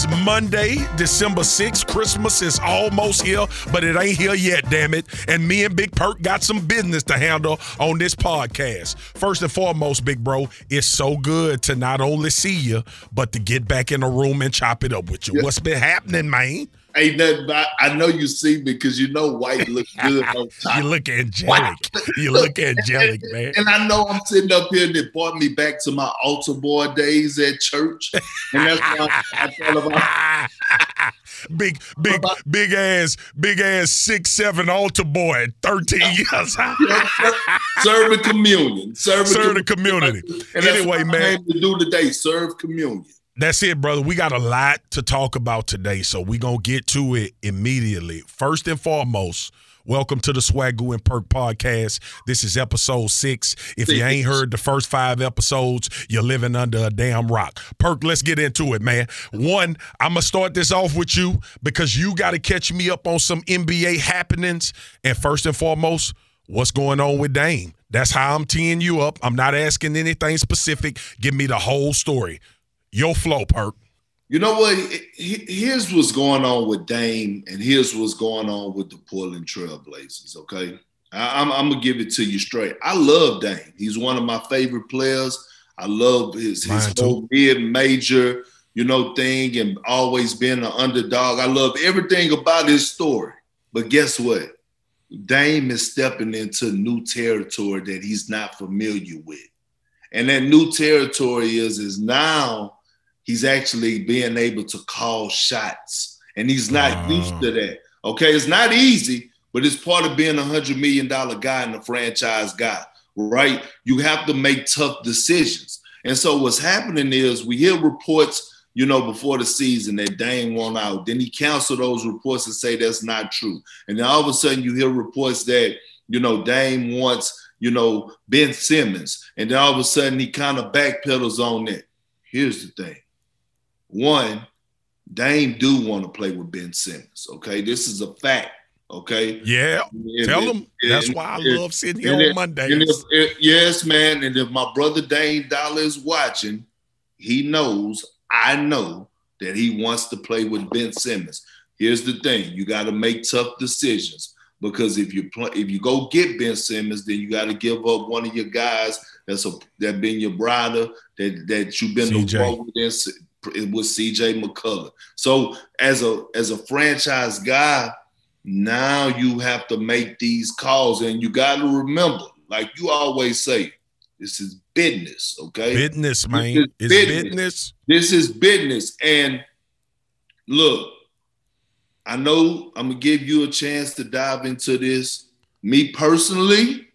is Monday, December 6th. Christmas is almost here, but it ain't here yet, damn it. And me and Big Perk got some business to handle on this podcast. First and foremost, Big Bro, it's so good to not only see you, but to get back in the room and chop it up with you. Yeah. What's been happening, man? Ain't nothing, I know you see me because you know white looks good on top. You look angelic. You look angelic, man. And I know I'm sitting up here and it brought me back to my altar boy days at church. And that's why I thought about big ass 6'7" altar boy at 13 years. Serving communion. Serve the community. And anyway, man. I to do today, serve communion. That's it, brother. We got a lot to talk about today, so we're going to get to it immediately. First and foremost, welcome to the Swagoo and Perk podcast. This is episode 6. If you ain't heard the first 5 episodes, you're living under a damn rock. Perk, let's get into it, man. One, I'm going to start this off with you because you got to catch me up on some NBA happenings. And first and foremost, what's going on with Dame? That's how I'm teeing you up. I'm not asking anything specific. Give me the whole story. Your flow, Perk. You know what? Here's what's going on with Dame, and here's what's going on with the Portland Trail Blazers, okay? I'm going to give it to you straight. I love Dame. He's one of my favorite players. I love his whole mid-major, thing and always being an underdog. I love everything about his story. But guess what? Dame is stepping into new territory that he's not familiar with. And that new territory is now he's actually being able to call shots. And he's not used to that. Okay, it's not easy, but it's part of being $100 million guy and a franchise guy, right? You have to make tough decisions. And so what's happening is we hear reports, before the season that Dame won out. Then he canceled those reports and say that's not true. And then all of a sudden you hear reports that, Dame wants, Ben Simmons. And then all of a sudden he kind of backpedals on that. Here's the thing. One, Dame do want to play with Ben Simmons, okay? This is a fact, okay? Yeah, tell him. That's why I love sitting here on Mondays. Yes, man, and if my brother Dame Dollar is watching, he knows, I know, that he wants to play with Ben Simmons. Here's the thing. You got to make tough decisions because if you go get Ben Simmons, then you got to give up one of your guys that been your brother, that you've been to war with. It was CJ McCullough. So as a franchise guy, now you have to make these calls, and you got to remember, like you always say, this is business, okay? Business, man. It's business. This is business. And look, I know I'm going to give you a chance to dive into this. Me personally,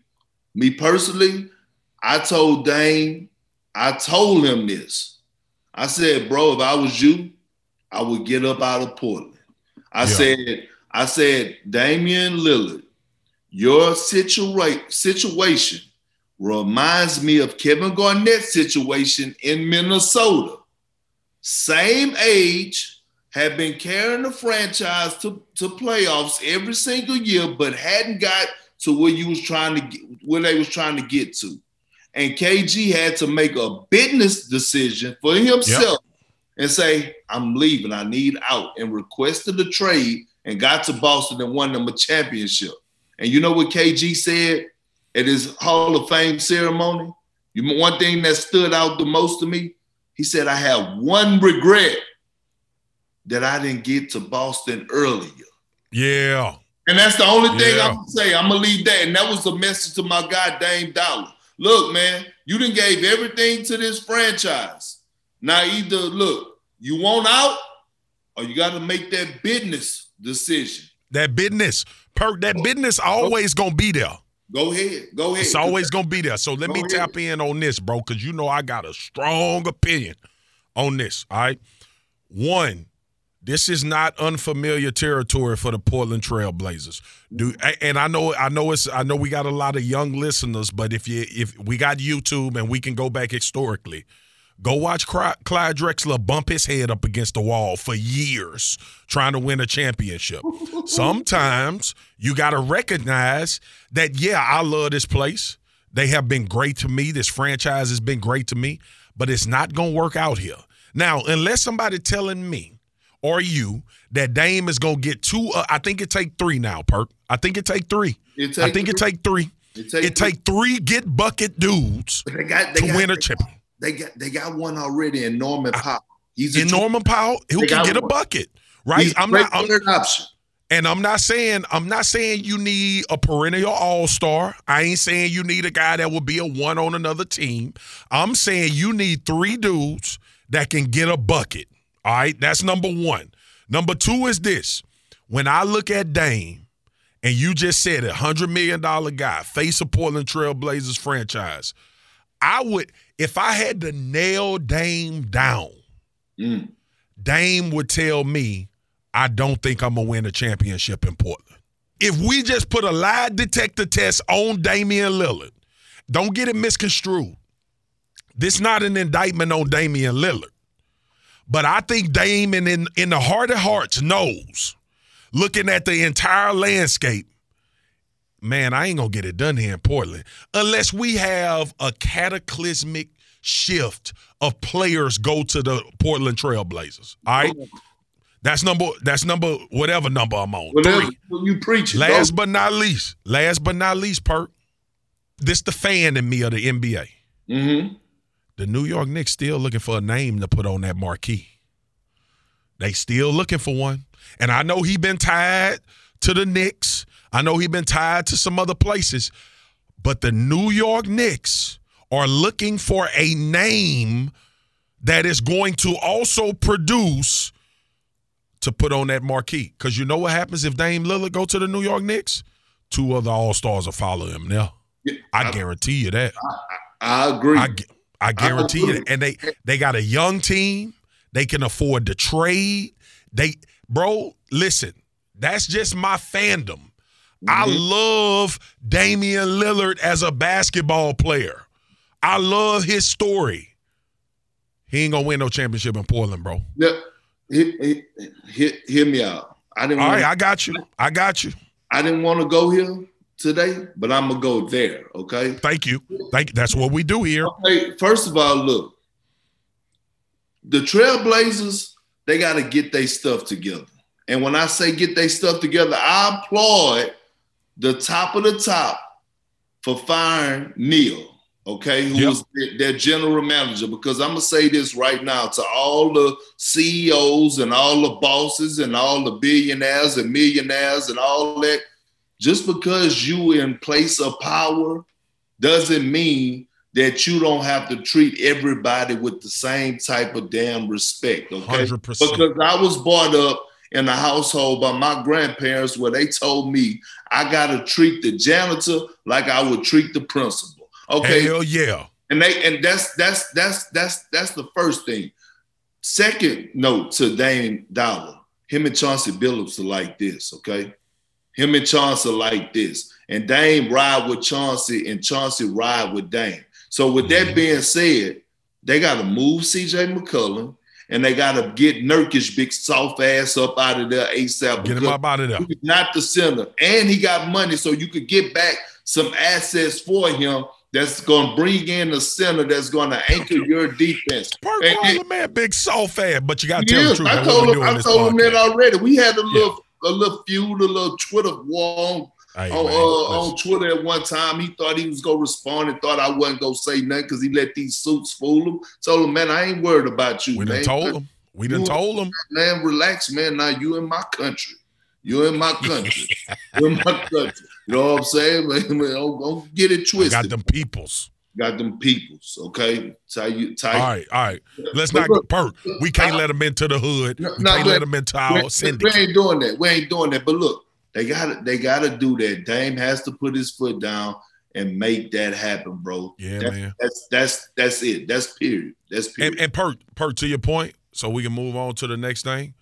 I told Dame, I told him this. I said, bro, if I was you, I would get up out of Portland. I said, Damian Lillard, your situation reminds me of Kevin Garnett's situation in Minnesota. Same age, have been carrying the franchise to playoffs every single year, but hadn't got to where they was trying to get to. And KG had to make a business decision for himself and say, I'm leaving, I need out, and requested a trade and got to Boston and won them a championship. And you know what KG said at his Hall of Fame ceremony? One thing that stood out the most to me, he said, I have one regret that I didn't get to Boston earlier. Yeah. And that's the only thing I'm going to say. I'm going to leave that. And that was the message to my guy, Dame Dollar. Look, man, you done gave everything to this franchise. Now either, look, you want out or you got to make that business decision. That business. Perk, that business always going to be there. Go ahead. It's always going to be there. So let me tap in on this, bro, because I got a strong opinion on this, all right? One, this is not unfamiliar territory for the Portland Trail Blazers. And I know we got a lot of young listeners, but if we got YouTube and we can go back historically, go watch Clyde Drexler bump his head up against the wall for years trying to win a championship. Sometimes you got to recognize that, I love this place. They have been great to me. This franchise has been great to me, but it's not going to work out here. Now, unless somebody telling me or you that Dame is going to get two. I think it take three now, Perk. I think it take three. It take three. It take three get bucket dudes to win a championship. They got one already in Norman Powell. Norman Powell, who can get a bucket, right? I'm not an option. And I'm not saying you need a perennial all-star. I ain't saying you need a guy that will be a one on another team. I'm saying you need three dudes that can get a bucket. All right, that's number one. Number two is this. When I look at Dame, and you just said it, $100 million guy, face of Portland Trail Blazers franchise, I would, if I had to nail Dame down, Dame would tell me, I don't think I'm going to win a championship in Portland. If we just put a lie detector test on Damian Lillard, don't get it misconstrued. This is not an indictment on Damian Lillard. But I think Dame in the heart of hearts knows, looking at the entire landscape, man, I ain't going to get it done here in Portland unless we have a cataclysmic shift of players go to the Portland Trail Blazers. All right? That's number whatever number I'm on. Whatever you preach. Last but not least, Perk, this the fan in me of the NBA. Mm-hmm. The New York Knicks still looking for a name to put on that marquee. They still looking for one. And I know he been tied to the Knicks. I know he been tied to some other places. But the New York Knicks are looking for a name that is going to also produce to put on that marquee. Because you know what happens if Dame Lillard go to the New York Knicks? Two other All-Stars will follow him now. Yeah, I guarantee you that. I agree. I guarantee you that. And they got a young team. They can afford to trade. Bro, listen, that's just my fandom. Mm-hmm. I love Damian Lillard as a basketball player. I love his story. He ain't going to win no championship in Portland, bro. Yeah. Hear me out. All right, I got you. I didn't want to go here today, but I'm going to go there, okay? Thank you. That's what we do here. Okay, first of all, look. The Trailblazers, they got to get their stuff together. And when I say get their stuff together, I applaud the top of the top for firing Neil. Okay, who was their general manager, because I'm going to say this right now to all the CEOs and all the bosses and all the billionaires and millionaires and all that, just because you in place of power doesn't mean that you don't have to treat everybody with the same type of damn respect, okay? 100%. Because I was brought up in a household by my grandparents where they told me I got to treat the janitor like I would treat the principal. Okay. Hell yeah. And that's the first thing. Second note to Dame Dollar, him and Chauncey Billups are like this, okay? Him and Chauncey are like this. And Dame ride with Chauncey and Chauncey ride with Dame. So with that being said, they got to move CJ McCollum and they got to get Nurkic big soft ass up out of there ASAP. Get him up out of there. He's not the center. And he got money so you could get back some assets for him that's going to bring in a center that's going to anchor your defense. Perk, man, big soft ass, but you got to tell the truth. I told him that already. We had a little feud, a little Twitter war on Twitter at one time. He thought he was going to respond and thought I wasn't going to say nothing because he let these suits fool him. Told him, man, I ain't worried about you, We done told him. Man, relax, man. Now you in my country. You're in my country. You're in my country. You know what I'm saying? Man, don't get it twisted. Got them peoples, okay? All right. Let's not get Perk. We can't let them into the hood. We can't let them into our syndicate. We ain't doing that. But look, they gotta do that. Dame has to put his foot down and make that happen, bro. Yeah, man. That's it. That's period. And Perk, to your point, so we can move on to the next thing.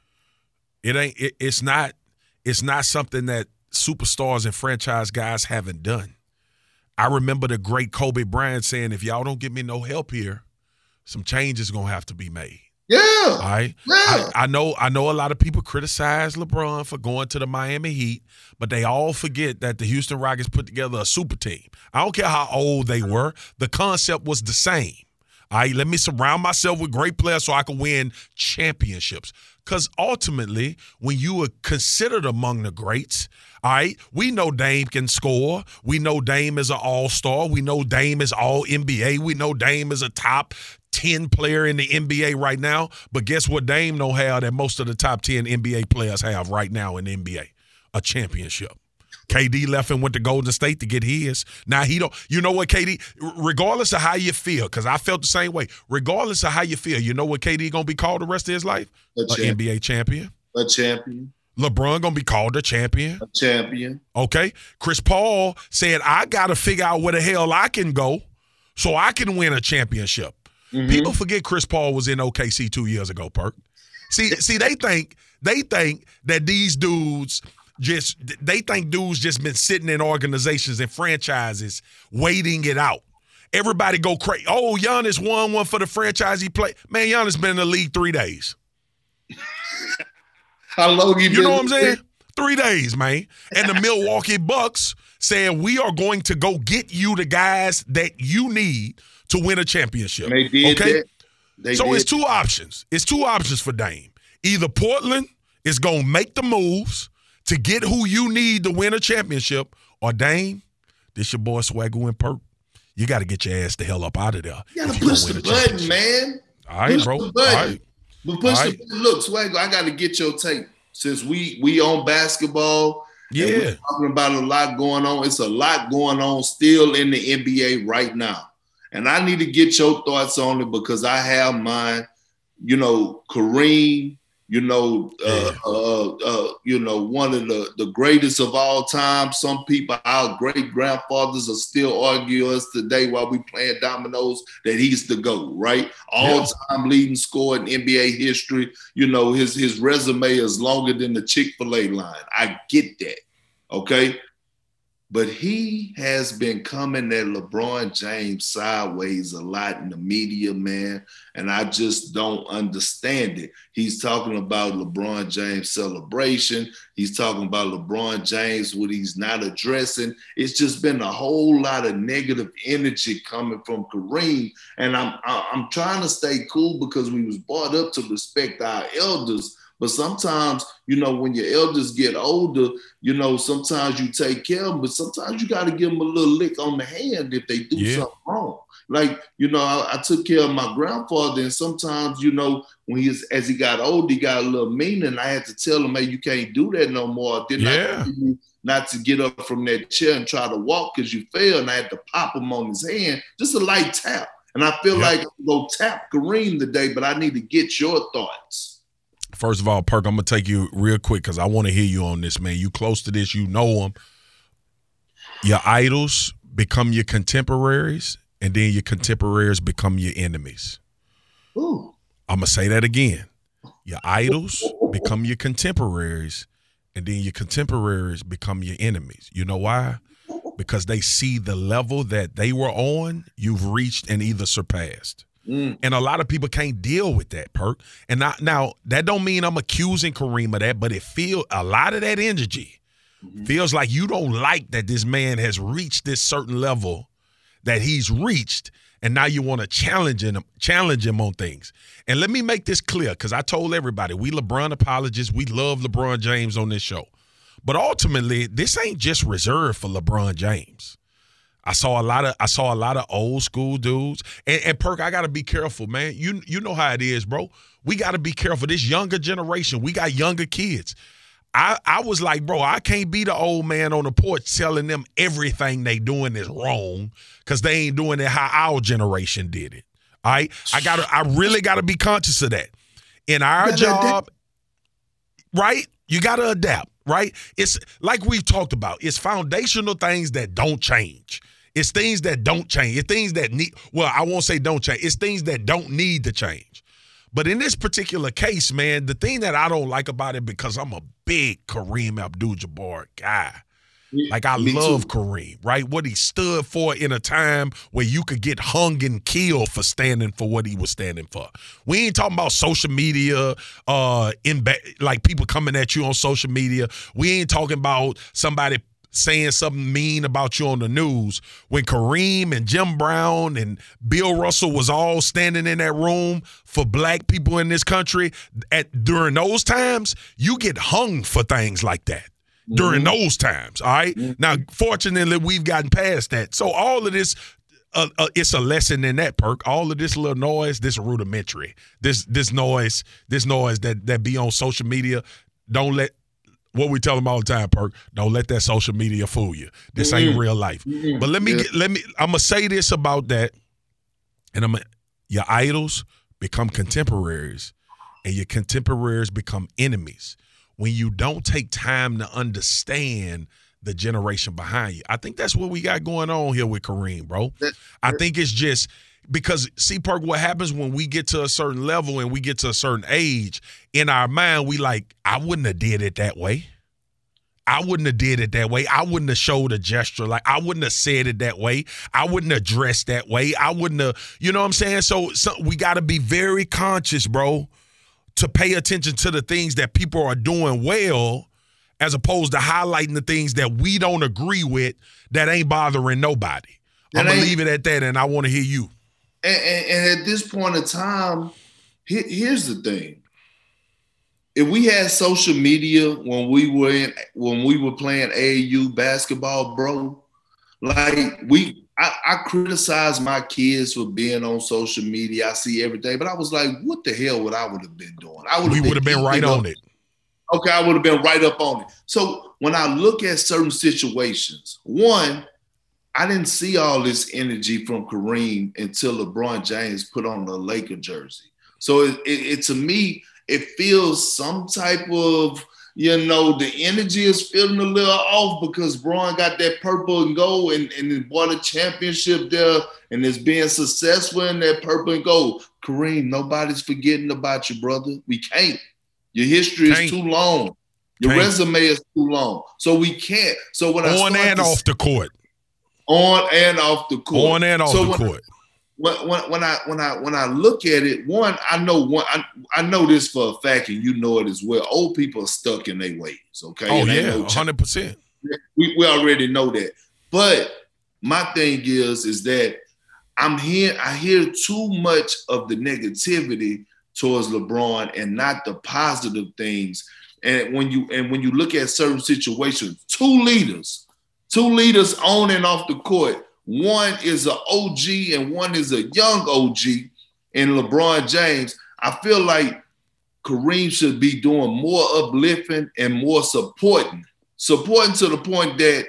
It's not something that superstars and franchise guys haven't done. I remember the great Kobe Bryant saying, if y'all don't give me no help here, some change is going to have to be made. Yeah. All right. Yeah. I know a lot of people criticize LeBron for going to the Miami Heat, but they all forget that the Houston Rockets put together a super team. I don't care how old they were. The concept was the same. All right, let me surround myself with great players so I can win championships. Because ultimately, when you are considered among the greats, all right, we know Dame can score. We know Dame is an all-star. We know Dame is all-NBA. We know Dame is a top 10 player in the NBA right now. But guess what Dame don't have that most of the top 10 NBA players have right now in the NBA? A championship. KD left and went to Golden State to get his. Now he don't. You know what, KD? Regardless of how you feel, because I felt the same way. Regardless of how you feel, you know what KD gonna be called the rest of his life? An NBA champion. A champion. LeBron gonna be called a champion. A champion. Okay. Chris Paul said, "I gotta figure out where the hell I can go, so I can win a championship." Mm-hmm. People forget Chris Paul was in OKC 2 years ago. Perk. See, they think that these dudes. They think dudes just been sitting in organizations and franchises waiting it out. Everybody go crazy. Oh, Giannis won one for the franchise he played. Man, Giannis been in the league 3 days. How long he been? You know what I'm saying? 3 days, man. And the Milwaukee Bucks said, we are going to go get you the guys that you need to win a championship. They did okay? that. It's two options. It's two options for Dame. Either Portland is going to make the moves to get who you need to win a championship, or Dame, this your boy Swagger and Perk. You got to get your ass the hell up out of there. You got to push the button, man. All right, push bro. The button. All right. But push the button. Look, Swagger, I got to get your take. Since we on basketball, we're talking about a lot going on. It's a lot going on still in the NBA right now. And I need to get your thoughts on it because I have mine. You know, Kareem, one of the greatest of all time. Some people, our great grandfathers, are still arguing us today while we playing dominoes that he's the GOAT, right? All-time leading scorer in NBA history. You know, his resume is longer than the Chick-fil-A line. I get that, okay? But he has been coming at LeBron James sideways a lot in the media, man, and I just don't understand it. He's talking about LeBron James' celebration. He's talking about LeBron James, what he's not addressing. It's just been a whole lot of negative energy coming from Kareem, and I'm trying to stay cool because we was brought up to respect our elders. But sometimes, you know, when your elders get older, you know, sometimes you take care of them, but sometimes you got to give them a little lick on the hand if they do something wrong. Like, you know, I took care of my grandfather, and sometimes, you know, when as he got older, he got a little mean, and I had to tell him, hey, you can't do that no more. Then I not to get up from that chair and try to walk because you fell, and I had to pop him on his hand, just a light tap. And I feel like I'm going to tap Kareem today, but I need to get your thoughts. First of all, Perk, I'm going to take you real quick because I want to hear you on this, man. You close to this. You know them. Your idols become your contemporaries, and then your contemporaries become your enemies. Ooh. I'm going to say that again. Your idols become your contemporaries, and then your contemporaries become your enemies. You know why? Because they see the level that they were on, you've reached and either surpassed. And a lot of people can't deal with that, Perk. And now that don't mean I'm accusing Kareem of that, but it feels a lot of that energy feels like you don't like that this man has reached this certain level that he's reached, and now you want to challenge him on things. And let me make this clear, because I told everybody we LeBron apologists, we love LeBron James on this show, but ultimately this ain't just reserved for LeBron James. I saw a lot of old school dudes. And Perk, I got to be careful, man. You know how it is, bro. We got to be careful. This younger generation, we got younger kids. I was like, bro, I can't be the old man on the porch telling them everything they doing is wrong because they ain't doing it how our generation did it. All right? I really got to be conscious of that. In our job, right? You got to adapt, right? It's like we've talked about. It's foundational things that don't change. It's things that don't change. It's things that need, well, I won't say don't change. It's things that don't need to change. But in this particular case, man, the thing that I don't like about it, because I'm a big Kareem Abdul-Jabbar guy. Like, I love Kareem, right? What he stood for in a time where you could get hung and killed for standing for what he was standing for. We ain't talking about social media, like people coming at you on social media. We ain't talking about somebody saying something mean about you on the news. When Kareem and Jim Brown and Bill Russell was all standing in that room for black people in this country, during those times, you get hung for things like that. During those times, all right? Now, fortunately, we've gotten past that. So all of this, it's a lesson in that, Perk. All of this little noise, this rudimentary. This noise that be on social media, don't let, what we tell them all the time, Perk, don't let that social media fool you. This ain't real life. But I'm going to say this about that, and your idols become contemporaries, and your contemporaries become enemies when you don't take time to understand the generation behind you. I think that's what we got going on here with Kareem, bro. I think it's just because, see, Perk, what happens when we get to a certain level and we get to a certain age, in our mind, we like, I wouldn't have did it that way. I wouldn't have did it that way. I wouldn't have showed a gesture. Like, I wouldn't have said it that way. I wouldn't have dressed that way. I wouldn't have, you know what I'm saying? So we got to be very conscious, bro, to pay attention to the things that people are doing well, as opposed to highlighting the things that we don't agree with that ain't bothering nobody. I'm going to leave it at that, and I want to hear you. And at this point in time, here's the thing. If we had social media when we were playing AAU basketball, bro, like I criticize my kids for being on social media. I see everything, but I was like, what the hell would I have been doing? We would have been right on it. Okay, I would have been right up on it. So when I look at certain situations, one, I didn't see all this energy from Kareem until LeBron James put on the Laker jersey. So it to me, it feels some type of, the energy is feeling a little off because Bron got that purple and gold and won a championship there and is being successful in that purple and gold. Kareem, nobody's forgetting about you, brother. We can't. Your history is too long. Your resume is too long. So we can't. So when on and off the court. On and off the court. On and off the court. When I look at it, I know this for a fact, and you know it as well. Old people are stuck in their ways. Okay. Oh yeah, 100%. We already know that. But my thing is that I hear too much of the negativity towards LeBron and not the positive things. And when you look at certain situations, two leaders on and off the court. One is an OG and one is a young OG in LeBron James. I feel like Kareem should be doing more uplifting and more supporting to the point that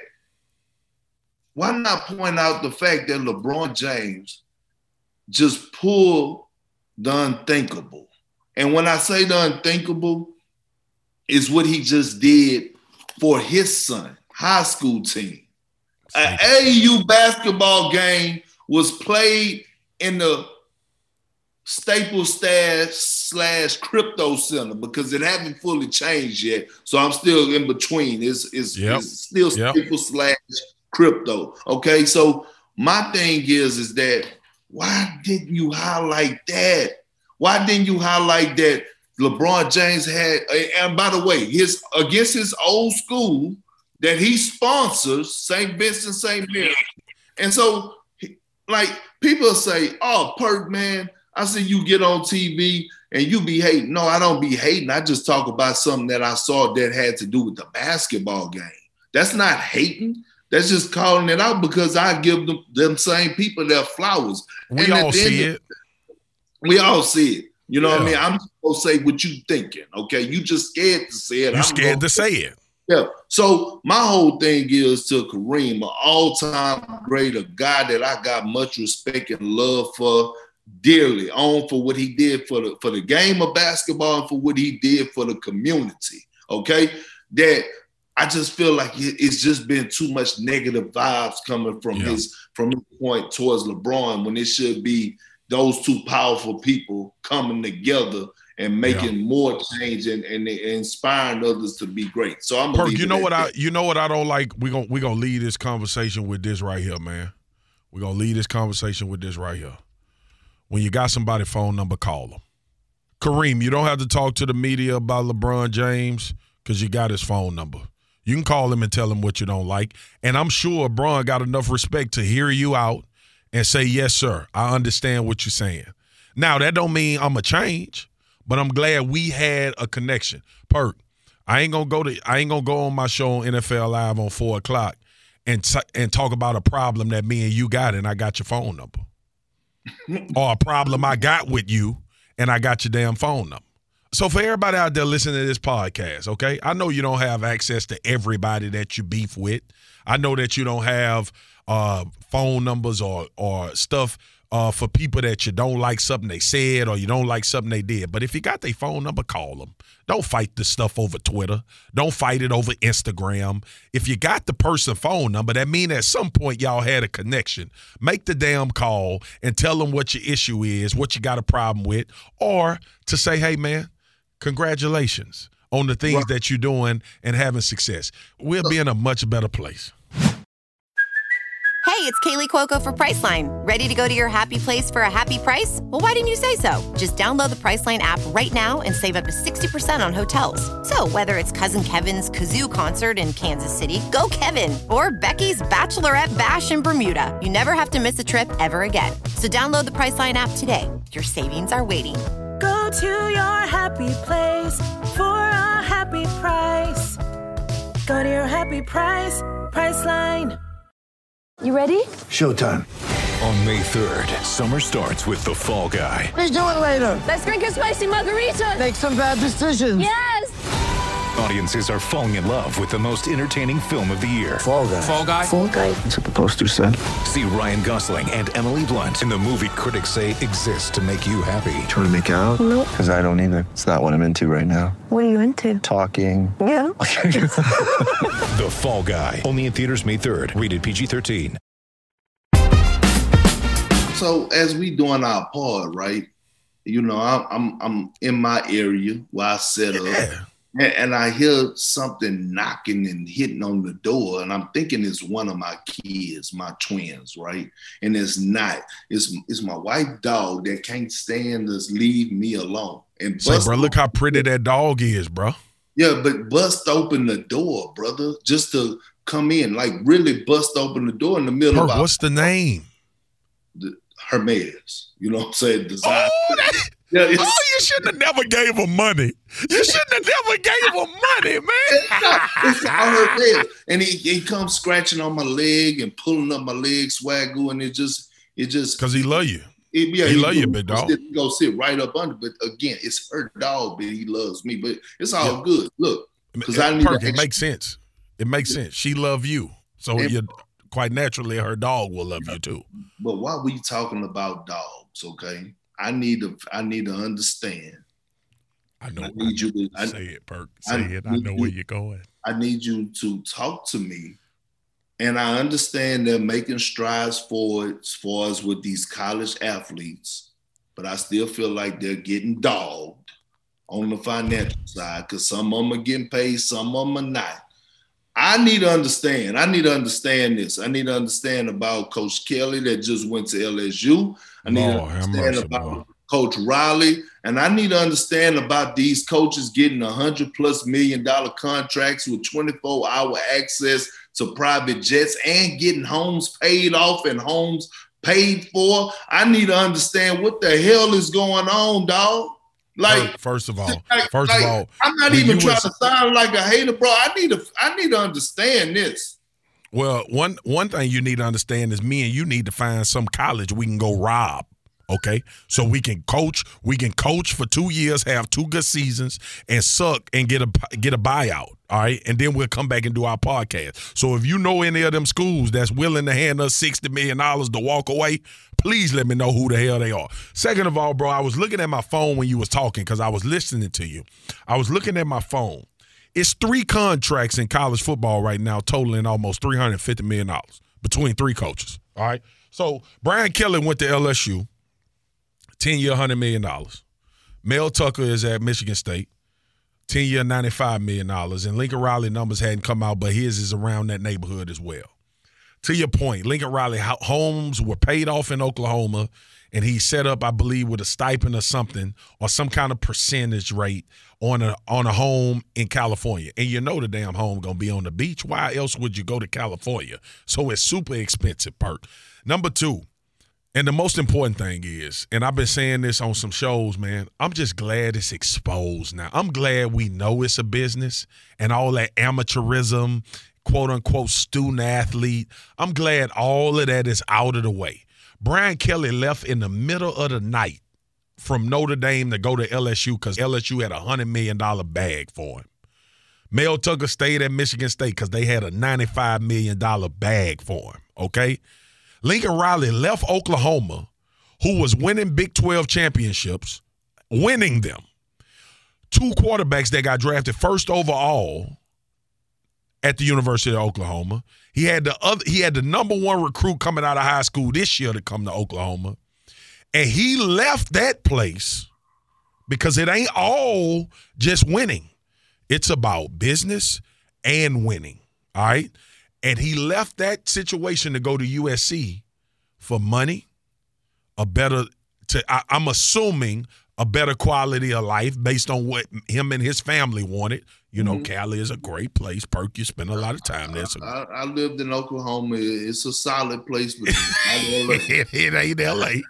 why not point out the fact that LeBron James just pulled the unthinkable. And when I say the unthinkable, is what he just did for his son, high school team. An AAU basketball game was played in the Staples Stash / Crypto Center because it hasn't fully changed yet. So I'm still in between. It's still Staples / Crypto. Okay, so my thing is that why didn't you highlight that? Why didn't you highlight that LeBron James had, and by the way, against his old school that he sponsors, St. Vincent, St. Mary. And so, like, people say, oh, Perk, man, I see you get on TV and you be hating. No, I don't be hating. I just talk about something that I saw that had to do with the basketball game. That's not hating. That's just calling it out because I give them same people their flowers. We all see it. We all see it. You know what I mean? I'm supposed to say what you thinking, okay? You just scared to say it. You're scared to say it. Yeah. So my whole thing is to Kareem, an all-time great, a guy that I got much respect and love for dearly, for what he did for the game of basketball and for what he did for the community, okay? That I just feel like it's just been too much negative vibes coming from his point towards LeBron when it should be those two powerful people coming together and making more change and inspiring others to be great. So I'm Perk, you know what I don't like? We're gonna lead this conversation with this right here, man. We're gonna lead this conversation with this right here. When you got somebody's phone number, call them. Kareem, you don't have to talk to the media about LeBron James because you got his phone number. You can call him and tell him what you don't like. And I'm sure Bron got enough respect to hear you out and say, yes, sir, I understand what you're saying. Now, that don't mean I'm a change, but I'm glad we had a connection. Perk, I ain't gonna go on my show on NFL Live on 4 o'clock and talk about a problem that me and you got and I got your phone number. Or a problem I got with you and I got your damn phone number. So for everybody out there listening to this podcast, okay, I know you don't have access to everybody that you beef with. I know that you don't have phone numbers or stuff for people that you don't like something they said or you don't like something they did. But if you got their phone number, call them. Don't fight this stuff over Twitter. Don't fight it over Instagram. If you got the person's phone number, that means at some point y'all had a connection. Make the damn call and tell them what your issue is, what you got a problem with, or to say, hey, man, congratulations on the things that you're doing and having success. We'll be in a much better place. Hey, it's Kaylee Cuoco for Priceline. Ready to go to your happy place for a happy price? Well, why didn't you say so? Just download the Priceline app right now and save up to 60% on hotels. So whether it's Cousin Kevin's Kazoo Concert in Kansas City, go Kevin, or Becky's Bachelorette Bash in Bermuda, you never have to miss a trip ever again. So download the Priceline app today. Your savings are waiting. Go to your happy place for a happy price. Go to your happy price, Priceline. You ready? Showtime. On May 3rd, summer starts with The Fall Guy. Let's do it later. Let's drink a spicy margarita. Make some bad decisions. Yes! Audiences are falling in love with the most entertaining film of the year. Fall Guy. Fall Guy? Fall guy. That's what the poster said. See Ryan Gosling and Emily Blunt in the movie critics say exists to make you happy. Trying to make it out? Nope. Because I don't either. It's not what I'm into right now. What are you into? Talking. Yeah. The Fall Guy. Only in theaters May 3rd. Rated PG-13. So as we doing our pod, right? You know, I'm in my area where I set up, and I hear something knocking and hitting on the door, and I'm thinking it's one of my kids, my twins, right? And it's not. It's my white dog that can't stand us leave me alone. And Say, bro, look how pretty that dog is, bro. Yeah, but bust open the door, brother, just to come in, like really bust open the door in the middle of what's the name? Hermes, you know what I'm saying? Design. You shouldn't have never gave him money. You shouldn't have never gave him money, man. It's Hermes. And he comes scratching on my leg and pulling up my leg, swaggle, and it just because he love you. He love you, big dog. He go sit right up under, but again, it's her dog, but he loves me. But it's all good. Look, because it makes sense. It makes sense. She love you, so you quite naturally her dog will love you too. But while we talking about dogs, okay, I need to understand. I need you to say it, Perk. Say it. I know where you're going. I need you to talk to me. And I understand they're making strides forward as far as with these college athletes, but I still feel like they're getting dogged on the financial side because some of them are getting paid, some of them are not. I need to understand. I need to understand this. I need to understand about Coach Kelly that just went to LSU. I need to understand about Coach Riley. And I need to understand about these coaches getting $100+ million contracts with 24-hour access to private jets and getting homes paid off and homes paid for. I need to understand what the hell is going on, dog. Like, first of all, I'm not even trying to sound like a hater, bro. I need to understand this. Well, one thing you need to understand is me and you need to find some college we can go rob. Okay, so we can coach for 2 years, have 2 good seasons, and suck and get a buyout. All right, and then we'll come back and do our podcast. So if you know any of them schools that's willing to hand us $60 million to walk away, please let me know who the hell they are. Second of all, bro, I was looking at my phone when you was talking because I was listening to you. I was looking at my phone. It's 3 contracts in college football right now, totaling almost $350 million between 3 coaches. All right, so Brian Kelly went to LSU. 10-year, $100 million. Mel Tucker is at Michigan State. 10-year, $95 million. And Lincoln Riley numbers hadn't come out, but his is around that neighborhood as well. to your point, Lincoln Riley homes were paid off in Oklahoma, and he set up, I believe, with a stipend or something or some kind of percentage rate on a home in California. And you know the damn home going to be on the beach. Why else would you go to California? So it's super expensive, Perk. Number two, and the most important thing is, and I've been saying this on some shows, man, I'm just glad it's exposed now. I'm glad we know it's a business and all that amateurism, quote-unquote student athlete. I'm glad all of that is out of the way. Brian Kelly left in the middle of the night from Notre Dame to go to LSU because LSU had a $100 million bag for him. Mel Tucker stayed at Michigan State because they had a $95 million bag for him, okay? Lincoln Riley left Oklahoma, who was winning Big 12 championships, winning them. 2 quarterbacks that got drafted first overall at the University of Oklahoma. He had the number 1 recruit coming out of high school this year to come to Oklahoma. And he left that place because it ain't all just winning. It's about business and winning, all right? And he left that situation to go to USC for money, I'm assuming a better quality of life based on what him and his family wanted. You know, Cali is a great place. Perk, you spend a lot of time there. So. I lived in Oklahoma. It's a solid place, but it ain't L.A.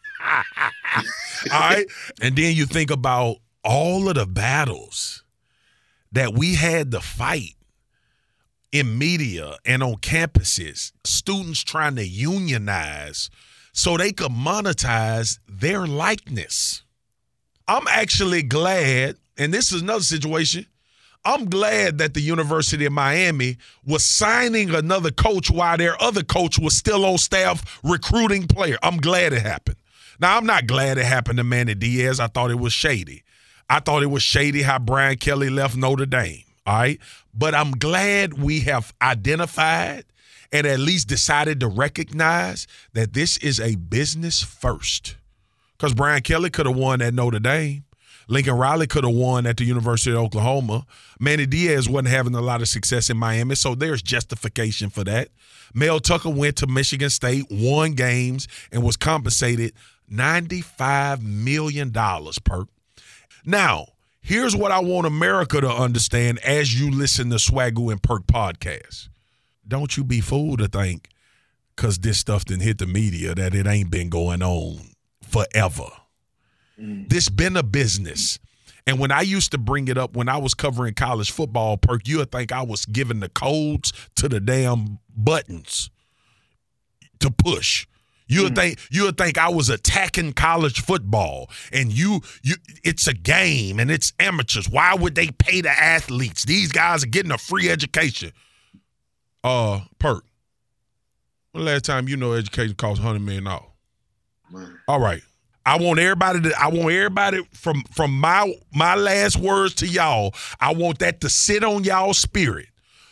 All right? And then you think about all of the battles that we had to fight in media and on campuses, students trying to unionize so they could monetize their likeness. I'm actually glad, and this is another situation, I'm glad that the University of Miami was signing another coach while their other coach was still on staff recruiting players. I'm glad it happened. Now, I'm not glad it happened to Manny Diaz. I thought it was shady. I thought it was shady how Brian Kelly left Notre Dame, all right? But I'm glad we have identified and at least decided to recognize that this is a business first. Because Brian Kelly could have won at Notre Dame. Lincoln Riley could have won at the University of Oklahoma. Manny Diaz wasn't having a lot of success in Miami, so there's justification for that. Mel Tucker went to Michigan State, won games, and was compensated $95 million, Perk. Now, here's what I want America to understand as you listen to Swagoo and Perk podcast. Don't you be fooled to think, because this stuff didn't hit the media, that it ain't been going on forever. This been a business. And when I used to bring it up when I was covering college football, Perk, you would think I was giving the codes to the damn buttons to push. You would think I was attacking college football, and you it's a game and it's amateurs. Why would they pay the athletes? These guys are getting a free education. Perk, when the last time you know education costs $100 million? All right. I want everybody from my last words to y'all, I want that to sit on y'all's spirit.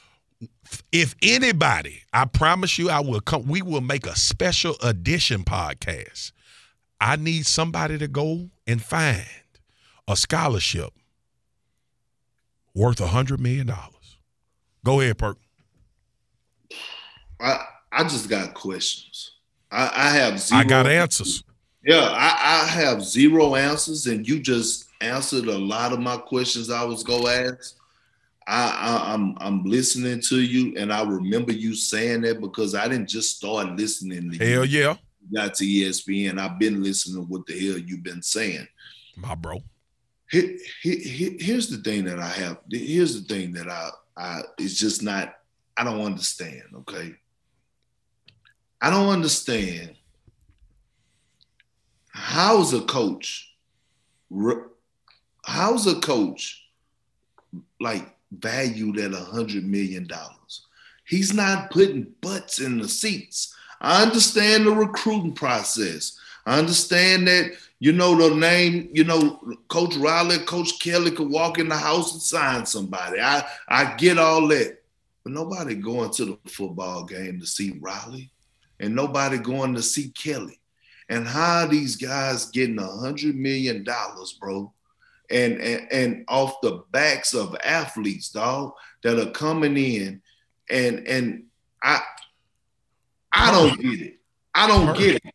If anybody, I promise you we will make a special edition podcast. I need somebody to go and find a scholarship worth $100 million. Go ahead, Perk. I just got questions. I have zero. I got answers. Yeah, I have zero answers, and you just answered a lot of my questions I was going to ask. I'm listening to you, and I remember you saying that because I didn't just start listening to you. Hell yeah. Got to ESPN. I've been listening to what the hell you've been saying. My bro. Here's the thing that I have. Here's the thing that I it's just not, I don't understand, okay? I don't understand how's a coach like valued at $100 million? He's not putting butts in the seats. I understand the recruiting process. I understand that, the name, Coach Riley, Coach Kelly could walk in the house and sign somebody. I get all that. But nobody going to the football game to see Riley, and nobody going to see Kelly. And how are these guys getting $100 million, bro? And off the backs of athletes, dog, that are coming in. And I don't get it. I don't get it.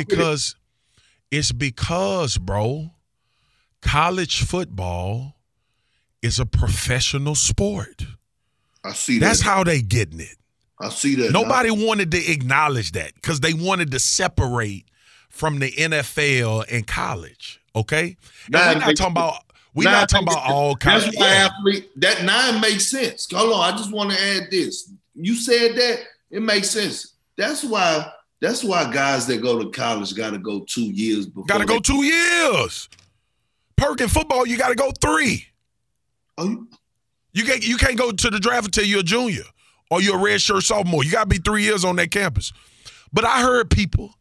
It's because, bro, college football is a professional sport. I see that. That's how they getting it. I see that. Nobody wanted to acknowledge that because they wanted to separate from the NFL and college. Okay, we're not talking about all college. That's why athlete. That 9 makes sense. Hold on, I just want to add this. You said that it makes sense. That's why guys that go to college got to go 2 years before. Got to go 2 years. Perk in football, you got to go 3. Oh, you can't go to the draft until you're a junior or you're a redshirt sophomore. You got to be 3 years on that campus. But I heard people,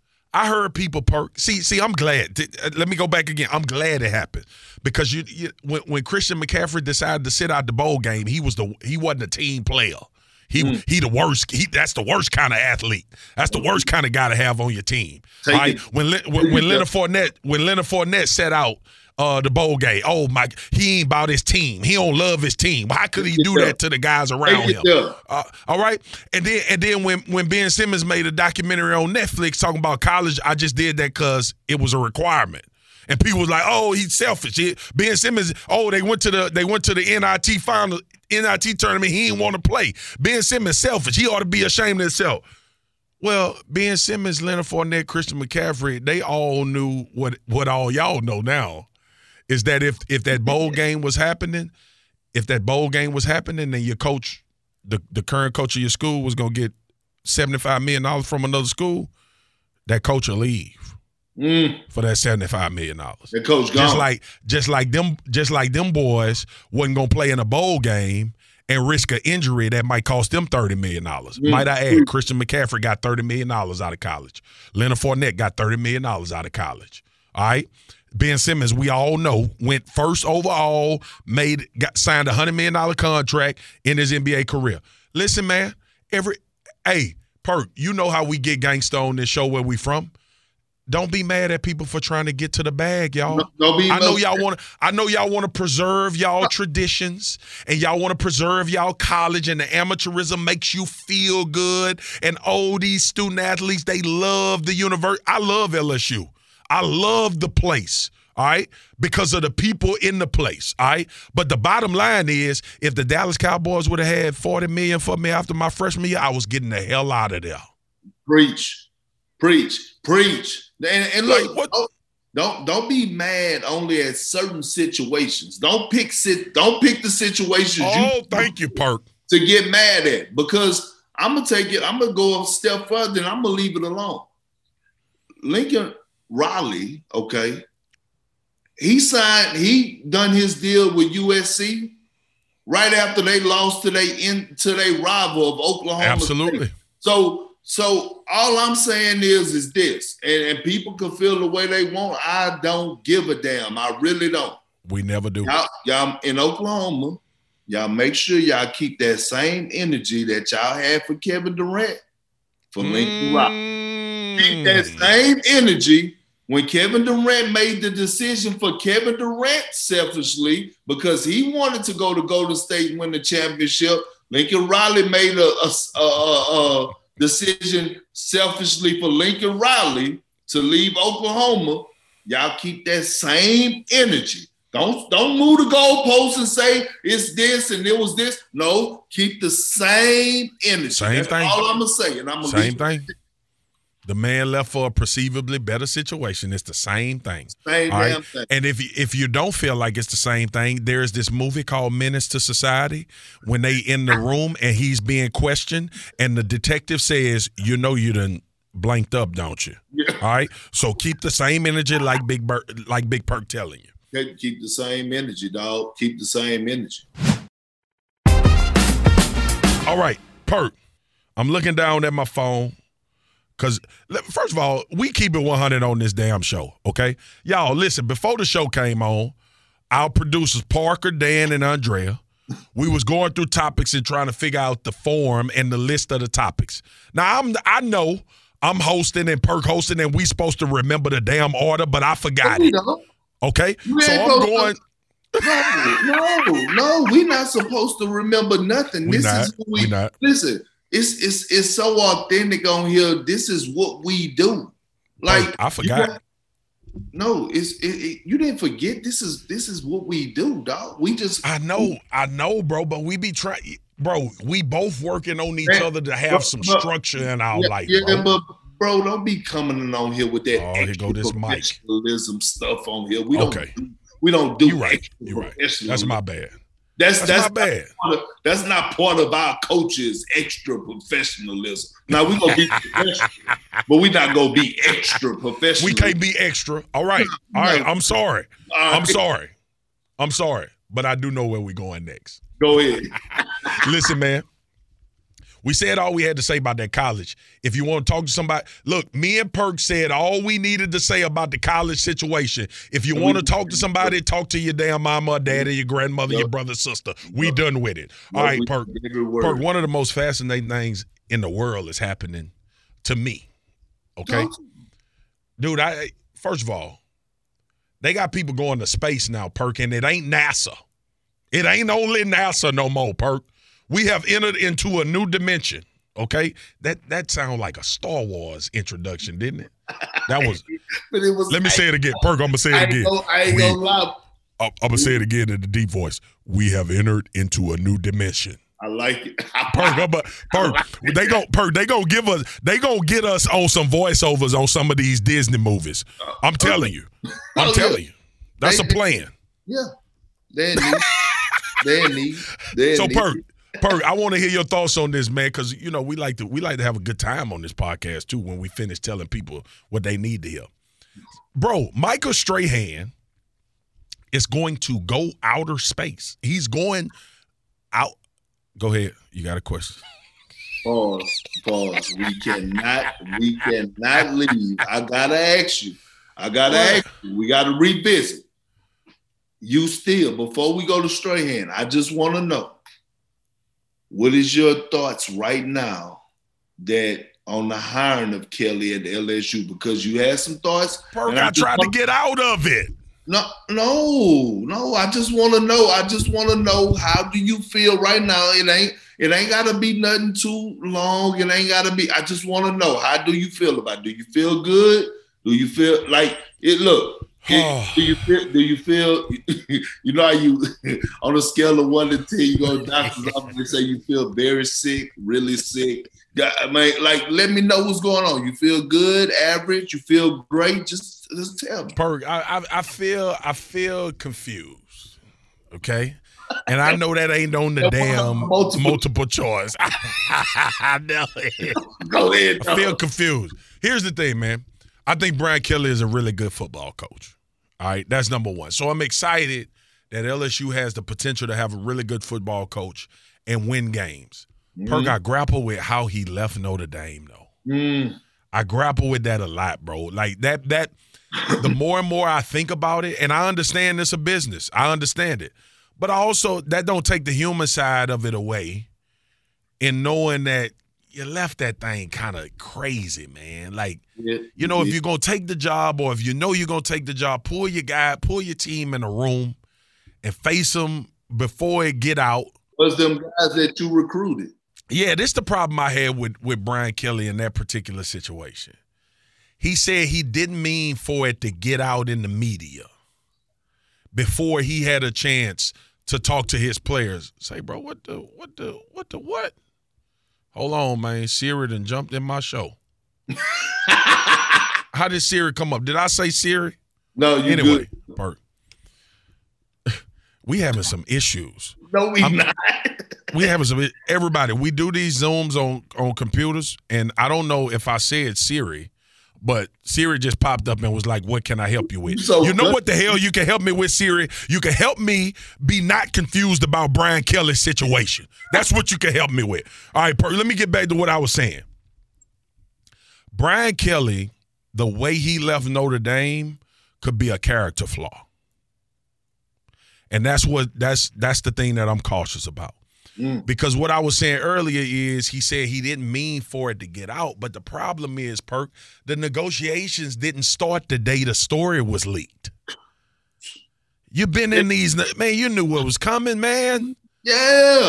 Perk. See, I'm glad. Let me go back again. I'm glad it happened because when Christian McCaffrey decided to sit out the bowl game, he wasn't a team player. He the worst. That's the worst kind of athlete. That's the worst kind of guy to have on your team. Right? When Leonard Fournette set out the bowl game, oh my, he ain't about his team. He don't love his team. How could he do that to the guys around him? All right. And then when Ben Simmons made a documentary on Netflix talking about college, I just did that because it was a requirement. And people was like, "Oh, he's selfish." Ben Simmons. Oh, they went to the NIT final, NIT tournament. He didn't want to play. Ben Simmons selfish. He ought to be ashamed of himself. Well, Ben Simmons, Leonard Fournette, Christian McCaffrey, they all knew what all y'all know now, is that if that bowl game was happening, then your coach, the current coach of your school, was gonna get $75 million from another school, that coach will leave. For that $75 million. The coach gone. Just like them boys wasn't gonna play in a bowl game and risk an injury that might cost them $30 million. Might I add, Christian McCaffrey got $30 million out of college. Leonard Fournette got $30 million out of college. All right. Ben Simmons, we all know, went first overall, signed a $100 million contract in his NBA career. Listen, man, Perk, you know how we get gangsta on this show where we from. Don't be mad at people for trying to get to the bag, y'all. I know y'all want to preserve y'all traditions and y'all want to preserve y'all college, and the amateurism makes you feel good. And these student athletes, they love the university. I love LSU. I love the place, all right, because of the people in the place, all right? But the bottom line is, if the Dallas Cowboys would have had $40 million for me after my freshman year, I was getting the hell out of there. Preach. And look, don't be mad only at certain situations. Don't pick the situations. Thank you, Perk. To get mad at, because I'm gonna go a step further and I'm gonna leave it alone. Lincoln Riley, okay, he done his deal with USC right after they lost to their rival of Oklahoma Absolutely. State. So all I'm saying is this, and people can feel the way they want. I don't give a damn. I really don't. We never do. Y'all in Oklahoma, y'all make sure y'all keep that same energy that y'all had for Kevin Durant, for Lincoln Riley. Keep that same energy when Kevin Durant made the decision for Kevin Durant selfishly because he wanted to go to Golden State and win the championship. Lincoln Riley made a decision selfishly for Lincoln Riley to leave Oklahoma. Y'all keep that same energy. Don't move the goalposts and say it's this and it was this. No, keep the same energy. Same thing. All I'm gonna say, and I'm gonna same thing. The man left for a perceivably better situation. It's the same thing. Same damn thing. And if you don't feel like it's the same thing, there's this movie called Menace to Society when they in the room and he's being questioned and the detective says, "You know you done blanked up, don't you?" Yeah. All right. So keep the same energy like Big Perk telling you. Keep the same energy, dog. Keep the same energy. All right, Perk. I'm looking down at my phone. Because, first of all, we keep it 100 on this damn show, okay? Y'all, listen, before the show came on, our producers, Parker, Dan, and Andrea, we was going through topics and trying to figure out the form and the list of the topics. Now, I know I'm hosting and Perk hosting, and we supposed to remember the damn order, but I forgot it, okay? So I'm going... No, we're not supposed to remember nothing. Listen, it's so authentic on here. This is what we do. Like I forgot. No, you didn't forget. This is what we do, dog. We just. I know, bro. But we be trying, bro. We both working on each other to have some structure in our life. Yeah, but bro, don't be coming on here with that. Oh, here go this mic. Professionalism stuff on here. We don't do. You're right. That's my bad. That's my bad. That's not part of our coach's extra professionalism. Now we're gonna be professional, but we're not gonna be extra professional. We can't be extra. All right. I'm sorry. I'm sorry. But I do know where we're going next. Go ahead. Listen, man. We said all we had to say about that college. If you want to talk to somebody, look, me and Perk said all we needed to say about the college situation. If you want to talk to somebody, talk to your damn mama or daddy, your grandmother, your brother, sister. We done with it. All right, Perk. Perk, one of the most fascinating things in the world is happening to me. Okay? Dude, first of all, they got people going to space now, Perk, and it ain't NASA. It ain't only NASA no more, Perk. We have entered into a new dimension, okay? That sounded like a Star Wars introduction, didn't it? That was. But it was. Let me say it again. Perk, I'm going to say it again. I ain't gonna lie. I'm going to say it again in the deep voice. We have entered into a new dimension. I like it. Perk, they gonna get us on some voiceovers on some of these Disney movies. I'm telling you. That's a plan. Yeah. They need. So Perk, I want to hear your thoughts on this, man, because we like to have a good time on this podcast too when we finish telling people what they need to hear. Bro, Michael Strahan is going to go outer space. He's going out. Go ahead. You got a question? Pause. We cannot leave. I gotta ask you. We gotta revisit. You still, before we go to Strahan, I just want to know, what is your thoughts right now that on the hiring of Kelly at LSU? Because you had some thoughts. Perk, I tried to get out of it. No. I just want to know. How do you feel right now? It ain't got to be nothing too long. It ain't got to be. I just want to know. How do you feel about it? Do you feel good? Do you feel like it? Look. Do you feel you know how you on a scale of 1 to 10 you go to the doctor's office and say you feel very sick, really sick? I mean, like, let me know what's going on. You feel good, average, you feel great? Just tell me. Perk, I feel confused. Okay? And I know that ain't on the damn multiple choice. I know it. Go ahead. I feel confused. Here's the thing, man. I think Brian Kelly is a really good football coach. All right, that's number one. So I'm excited that LSU has the potential to have a really good football coach and win games. Perk, I grapple with how he left Notre Dame, though. I grapple with that a lot, bro. Like that the more and more I think about it, and I understand it's a business. I understand it. But also, that don't take the human side of it away in knowing that you left that thing kind of crazy, man. Like, if you're going to take the job or if you know you're going to take the job, pull your team in a room and face them before it get out. Was them guys that you recruited? Yeah, this is the problem I had with Brian Kelly in that particular situation. He said he didn't mean for it to get out in the media before he had a chance to talk to his players. Say, bro, what the? Hold on, man. Siri done jumped in my show. How did Siri come up? Did I say Siri? No, you anyway, good. Perk. We having some issues. No, we not. We having some. Everybody, we do these Zooms on computers, and I don't know if I said Siri, but Siri just popped up and was like, "What can I help you with?" So you know what the hell you can help me with, Siri? You can help me be not confused about Brian Kelly's situation. That's what you can help me with. All right, Perk, let me get back to what I was saying. Brian Kelly, the way he left Notre Dame could be a character flaw. And that's the thing that I'm cautious about. Because what I was saying earlier is he said he didn't mean for it to get out. But the problem is, Perk, the negotiations didn't start the day the story was leaked. You've been in these, man, you knew what was coming, man. Yeah.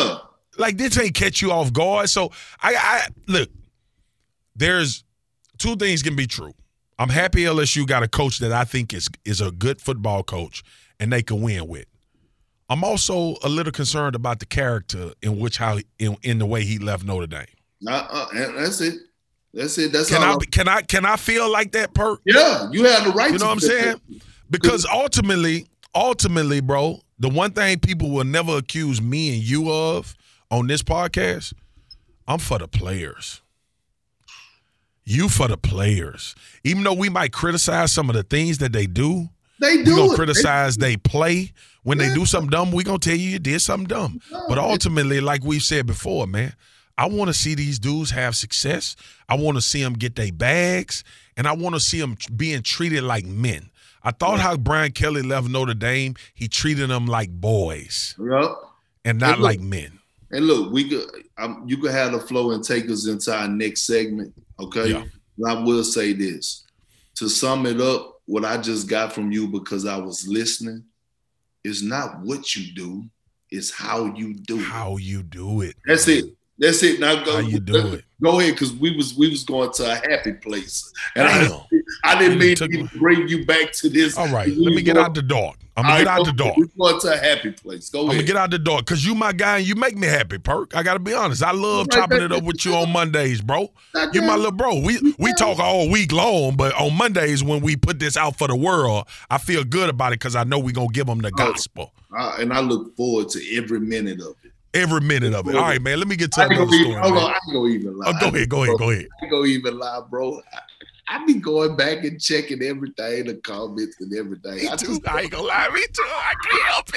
Like, this ain't catch you off guard. So, I look, there's two things can be true. I'm happy LSU got a coach that I think is a good football coach and they can win with. I'm also a little concerned about the character in the way he left Notre Dame. That's it. That's can I feel like that, Perk? Yeah, you have the right. You know what I'm saying? Because ultimately, bro, the one thing people will never accuse me and you of on this podcast, I'm for the players. You for the players. Even though we might criticize some of the things that they do, we gonna criticize they play. When they do something dumb, we gonna tell you did something dumb. But ultimately, like we've said before, man, I want to see these dudes have success. I want to see them get their bags, and I want to see them being treated like men. I thought how Brian Kelly left Notre Dame, he treated them like boys and not like men. And look, you could have the flow and take us into our next segment, okay? Yeah. And I will say this. To sum it up, what I just got from you because I was listening is not what you do, it's how you do it. How you do it. That's it. That's it. Now go. How you do it? Go ahead, because we was going to a happy place, and I didn't mean to bring you back to this. All right, let me get out the door. I'm gonna get out the door. We're going to a happy place. Go ahead. I'm gonna get out the door because you my guy and you make me happy, Perk. I gotta be honest. I love chopping it up with you on Mondays, bro. You my little bro. We talk all week long, but on Mondays when we put this out for the world, I feel good about it because I know we gonna give them the gospel. And I look forward to every minute of it. Every minute of it. All right, man. Let me get to another story. Hold on, I ain't gonna even lie. Go ahead. I ain't gonna even lie, bro. I be going back and checking everything, the comments and everything. Me too. I ain't gonna lie, me too. I can't help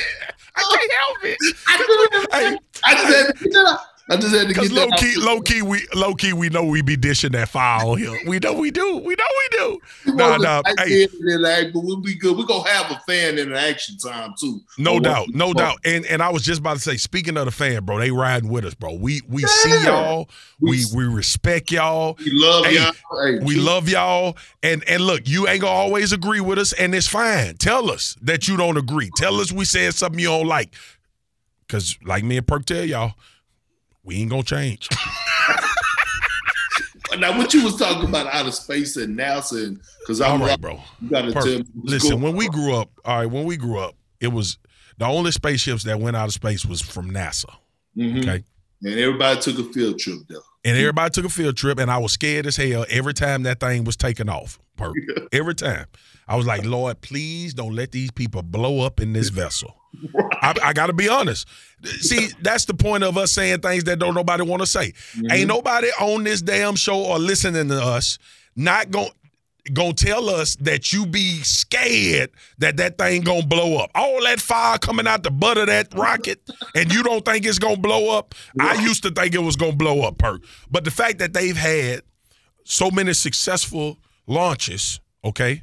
it. I just had to get that. Because low key, we know we be dishing that file here. We know we do. Nah. Hey, but we'll be good. We're gonna have a fan interaction time too. No doubt. And I was just about to say, speaking of the fan, bro, they riding with us, bro. We see y'all. We respect y'all. We love y'all. We love y'all. And look, you ain't gonna always agree with us, and it's fine. Tell us that you don't agree. Tell us we said something you don't like. Cause like me and Perk tell y'all, we ain't gonna change. Now, what you was talking about out of space and NASA, and because I'm all right, bro. You gotta tell me. Listen, when we grew up, it was the only spaceships that went out of space was from NASA. Mm-hmm. Okay, and everybody took a field trip there. And I was scared as hell every time that thing was taken off. Every time, I was like, Lord, please don't let these people blow up in this vessel. Right. I got to be honest. See, that's the point of us saying things that don't nobody want to say. Mm-hmm. Ain't nobody on this damn show or listening to us not gonna tell us that you be scared that thing gonna blow up. All that fire coming out the butt of that rocket and you don't think it's gonna blow up? Right. I used to think it was gonna blow up, Perk. But the fact that they've had so many successful launches, okay,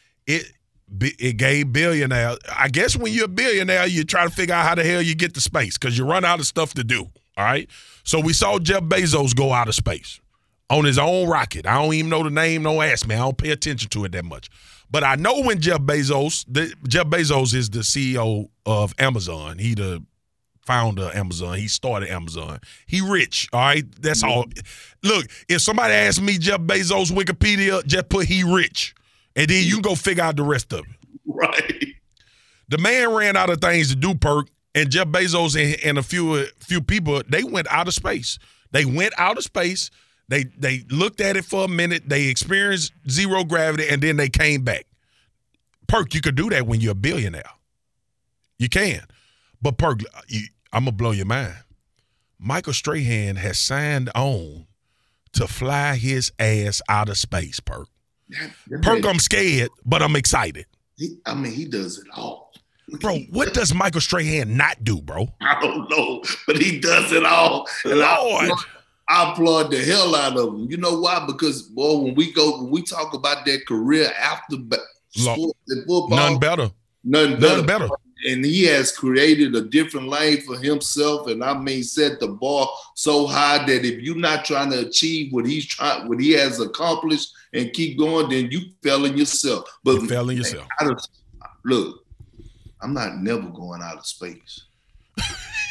it gave billionaires. I guess when you're a billionaire, you try to figure out how the hell you get to space because you run out of stuff to do, all right? So we saw Jeff Bezos go out of space on his own rocket. I don't even know the name. Don't ask me. I don't pay attention to it that much. But I know when Jeff Bezos is the CEO of Amazon. He the founder of Amazon. He started Amazon. He rich, all right? That's all. Look, if somebody asks me Jeff Bezos Wikipedia, just put he rich. And then you can go figure out the rest of it. Right. The man ran out of things to do, Perk, and Jeff Bezos and a few people, they went out of space. They went out of space. They looked at it for a minute. They experienced zero gravity, and then they came back. Perk, you could do that when you're a billionaire. You can. But, Perk, I'm going to blow your mind. Michael Strahan has signed on to fly his ass out of space, Perk. Perk, I'm scared, but I'm excited. He does it all. Bro, what does Michael Strahan not do, bro? I don't know, but he does it all. And Lord. I applaud the hell out of him. You know why? Because, boy, when we talk about that career after sports and football. None better. And he has created a different lane for himself, and set the bar so high that if you're not trying to achieve what he has accomplished and keep going, then you fell in yourself. But you fell in yourself. Look, I'm not never going out of space.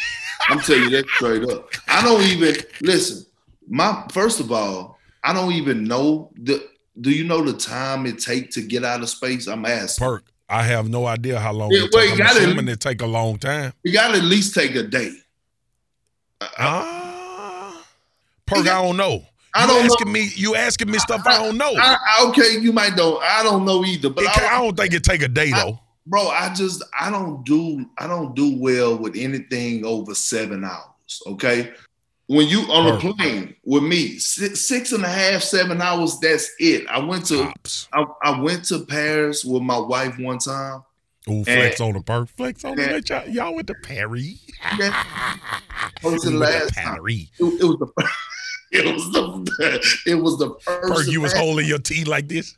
I'm telling you that straight up. I don't even listen. First of all, I don't even know do you know the time it take to get out of space? I'm asking. Perk, I have no idea how long it takes. I'm assuming it take a long time. You got to at least take a day. Perk, I don't know. You asking me stuff I don't know. Okay, you might don't. I don't know either. But I don't think it take a day though. Bro, I don't do well with anything over 7 hours. Okay. When you on a plane with me, 6.5, 7 hours, that's it. I went to Paris with my wife one time. Ooh, flex on the Perk. Flex on the y'all went to Paris. Was the last time. It was the first. Perk, you was holding your tea like this.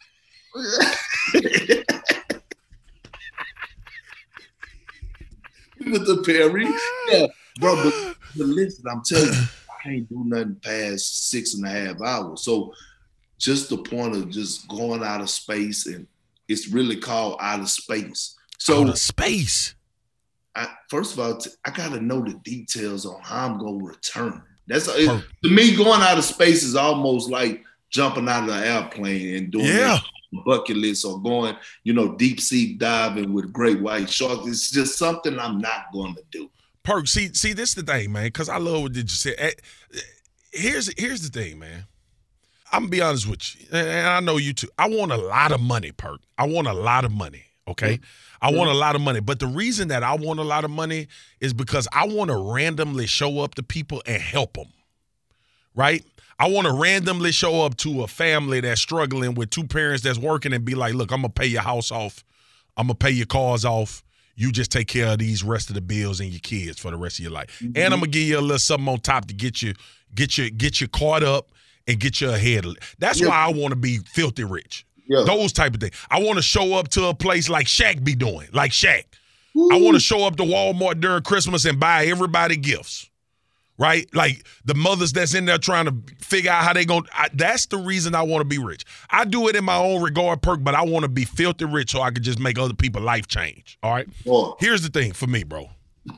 With the Paris, yeah, bro. But listen, I'm telling you, I ain't do nothing past 6.5 hours. So, just the point of just going out of space, and it's really called out of space. So, out of space. First of all, I gotta know the details on how I'm gonna return. To me, going out of space is almost like jumping out of an airplane and doing a bucket list or going, deep sea diving with great white sharks. It's just something I'm not going to do. Perk, see, this is the thing, man, because I love what you said. Here's the thing, man. I'm gonna be honest with you, and I know you too. I want a lot of money, Perk. I want a lot of money, okay? I want a lot of money. But the reason that I want a lot of money is because I want to randomly show up to people and help them, right? I want to randomly show up to a family that's struggling with two parents that's working and be like, look, I'm going to pay your house off. I'm going to pay your cars off. You just take care of these rest of the bills and your kids for the rest of your life. Mm-hmm. And I'm going to give you a little something on top to get you caught up and get you ahead. That's why I want to be filthy rich. Yeah. Those type of things. I want to show up to a place like Shaq be doing, like Shaq. Ooh. I want to show up to Walmart during Christmas and buy everybody gifts, right? Like the mothers that's in there trying to figure out how they going to – that's the reason I want to be rich. I do it in my own regard, Perk, but I want to be filthy rich so I can just make other people's life change, all right? Whoa. Here's the thing for me, bro.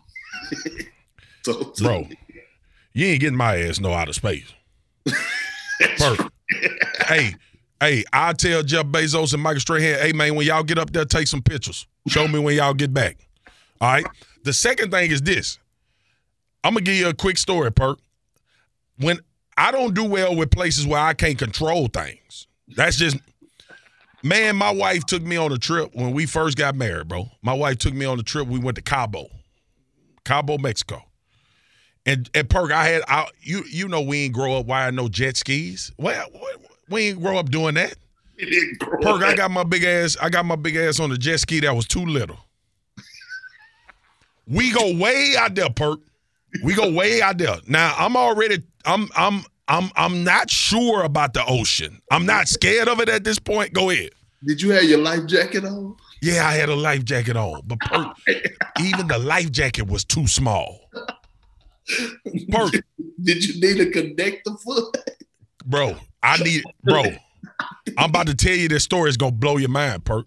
Bro, you ain't getting my ass no out of space. Perk. Hey, I tell Jeff Bezos and Michael Strahan, hey, man, when y'all get up there, take some pictures. Show me when y'all get back. All right? The second thing is this. I'm going to give you a quick story, Perk. When I don't do well with places where I can't control things. That's just – man, my wife took me on a trip when we first got married, bro. My wife took me on a trip. We went to Cabo, Mexico. And Perk, you know we ain't grow up riding no jet skis. Well, we ain't grow up doing that. Perk, I got my big ass on the jet ski that was too little. We go way out there, Perk. We go way out there. Now I'm not sure about the ocean. I'm not scared of it at this point. Go ahead. Did you have your life jacket on? Yeah, I had a life jacket on, but Perk, even the life jacket was too small. Perk, did you need a connector foot? Bro, I'm about to tell you this story is gonna blow your mind, Perk.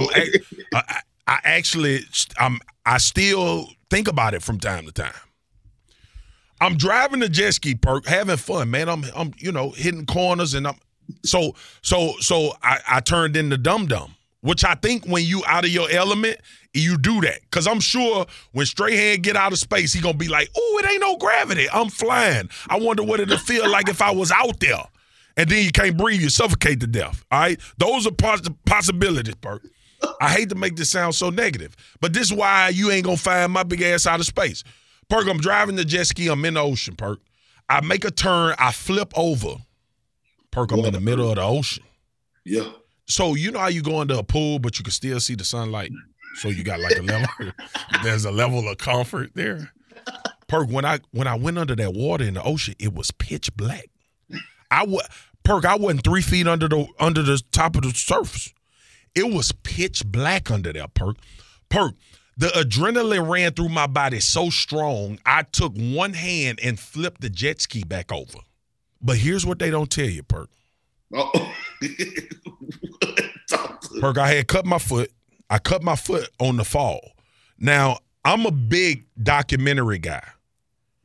I still think about it from time to time. I'm driving the jet ski, Perk, having fun, man. I'm hitting corners and so I turned into Dum Dum, which I think when you out of your element, you do that. Because I'm sure when Strahan get out of space, he going to be like, oh, it ain't no gravity. I'm flying. I wonder what it'll feel like if I was out there. And then you can't breathe. You suffocate to death. All right? Those are possibilities, Perk. I hate to make this sound so negative, but this is why you ain't going to find my big ass out of space. Perk, I'm driving the jet ski. I'm in the ocean, Perk. I make a turn. I flip over. Perk, I'm in the middle of the ocean. Yeah. So you know how you go into a pool, but you can still see the sunlight? So you got like a level. There's a level of comfort there. Perk, when I went under that water in the ocean, it was pitch black. Perk, I wasn't 3 feet under the top of the surface. It was pitch black under there, Perk. Perk, the adrenaline ran through my body so strong, I took one hand and flipped the jet ski back over. But here's what they don't tell you, Perk. Oh. Perk, I had cut my foot. I cut my foot on the fall. Now, I'm a big documentary guy.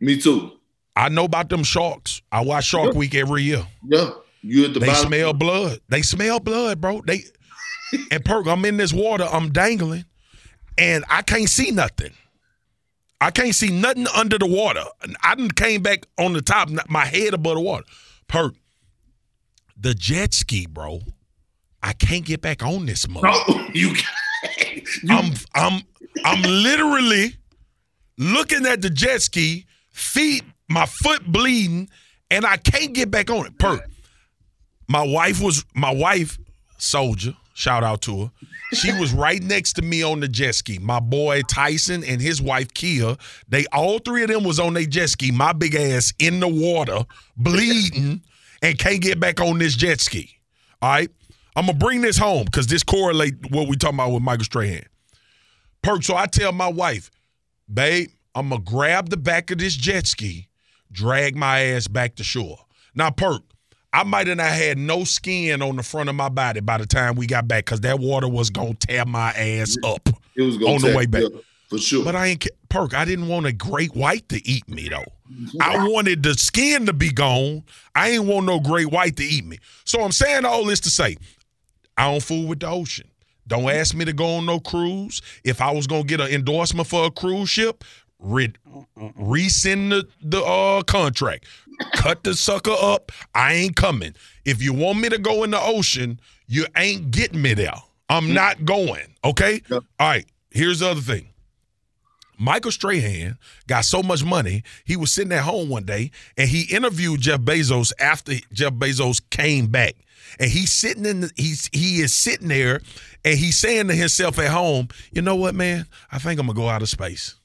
Me too. I know about them sharks. I watch Shark Week every year. Yeah. You at the They bottom. smell blood. They smell blood, bro. And Perk, I'm in this water, I'm dangling, and I can't see nothing. I can't see nothing under the water. I done came back on the top, my head above the water. Perk, the jet ski, bro. I can't get back on this mother. No, you can't. I'm literally looking at the jet ski, my foot bleeding, and I can't get back on it. Perk. My wife, Soldier, shout out to her. She was right next to me on the jet ski. My boy Tyson and his wife Kia, all three of them was on their jet ski. My big ass in the water, bleeding, and can't get back on this jet ski. All right? I'm going to bring this home because this correlates what we talking about with Michael Strahan. Perk, so I tell my wife, babe, I'm going to grab the back of this jet ski, drag my ass back to shore. Now, Perk, I might have not had no skin on the front of my body by the time we got back because that water was going to tear my ass up It was gonna on the way back. For sure. But Perk, I didn't want a great white to eat me, though. I wanted the skin to be gone. I ain't want no great white to eat me. So I'm saying all this to say, I don't fool with the ocean. Don't ask me to go on no cruise. If I was going to get an endorsement for a cruise ship, rescind the contract. Cut the sucker up. I ain't coming. If you want me to go in the ocean, you ain't getting me there. I'm not going, okay? Yep. All right, here's the other thing. Michael Strahan got so much money, he was sitting at home one day, and he interviewed Jeff Bezos after Jeff Bezos came back. And he is sitting there, and he's saying to himself at home, you know what, man? I think I'm going to go out of space.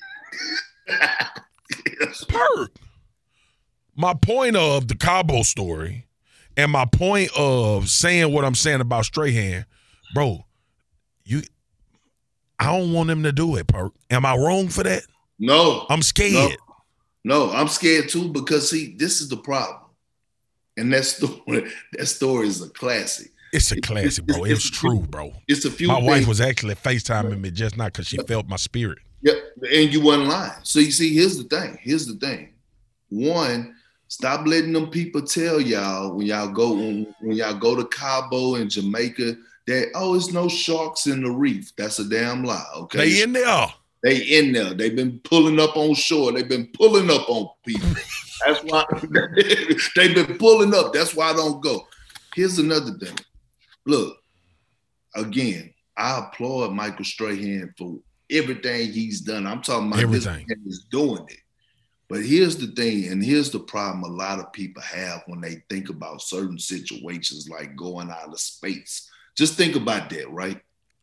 Perk. My point of the Cabo story and my point of saying what I'm saying about Strahan, bro, I don't want him to do it, Perk. Am I wrong for that? No. I'm scared. No, I'm scared too because, see, this is the problem. And that story is a classic. It's a classic, bro. It's true, bro. It's a few My things. wife was actually FaceTiming me just now because she felt my spirit. Yep, and you wasn't lying. So you see, here's the thing. One, stop letting them people tell y'all when y'all go to Cabo and Jamaica that, it's no sharks in the reef. That's a damn lie. Okay. They in there. They in there. They've been pulling up on shore. They've been pulling up on people. That's why they've been pulling up. That's why I don't go. Here's another thing. Look, again, I applaud Michael Strahan for everything he's done. I'm talking about everything. This man is doing it. But here's the thing, and here's the problem a lot of people have when they think about certain situations like going out of space. Just think about that, right?